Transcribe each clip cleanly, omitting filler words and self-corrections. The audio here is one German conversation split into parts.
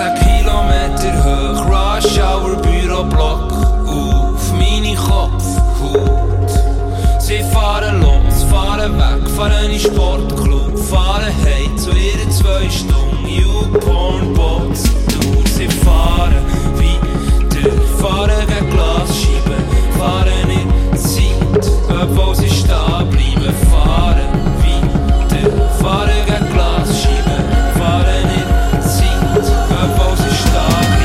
16 Kilometer hoch, Rush Hour Büroblock auf meine Kopfhaut. Sie fahren los, fahren weg, fahren in Sportclub, fahren heim zu ihren 2 Stunden YouPorn-Bots. Sie fahren weiter, fahren gegen Glasscheiben, fahren in Zeit, obwohl sie stehen bleiben, fahren weiter, fahren gegen Glasscheiben, fahren in Zeit, obwohl sie stehen bleiben.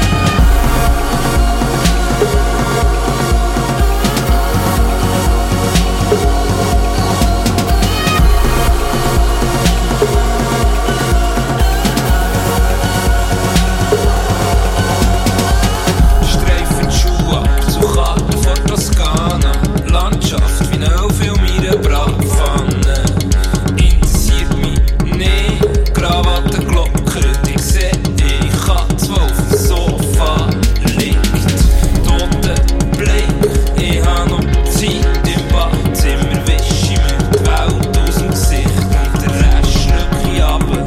Landschaft wie ein Film in einer Bratpfanne. Interessiert mich nicht, Krawatte glockert. Ich seh die Katze, die auf dem Sofa liegt. Toter Blick, ich hab noch Zeit im Badzimmer. Wische mir die Welt aus dem Gesicht und den Rest schluck ich runter.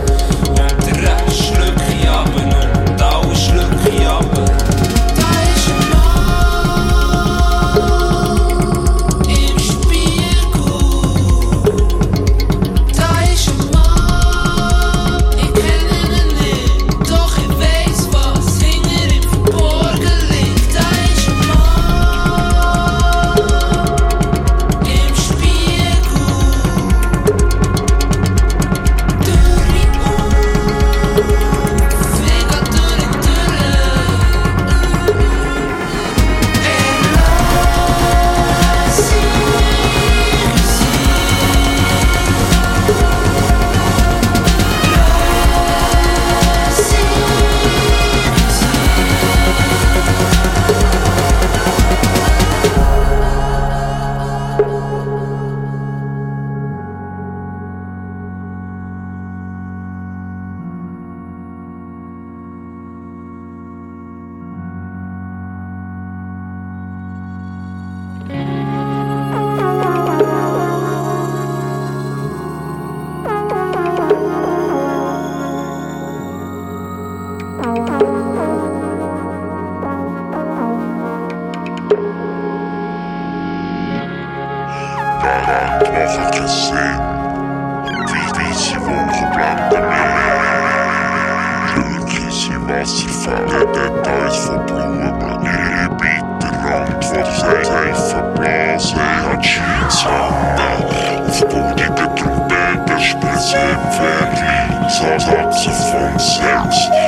Und den Rest schluck ich runter und alles schluck ich runter. Saxophon Sex.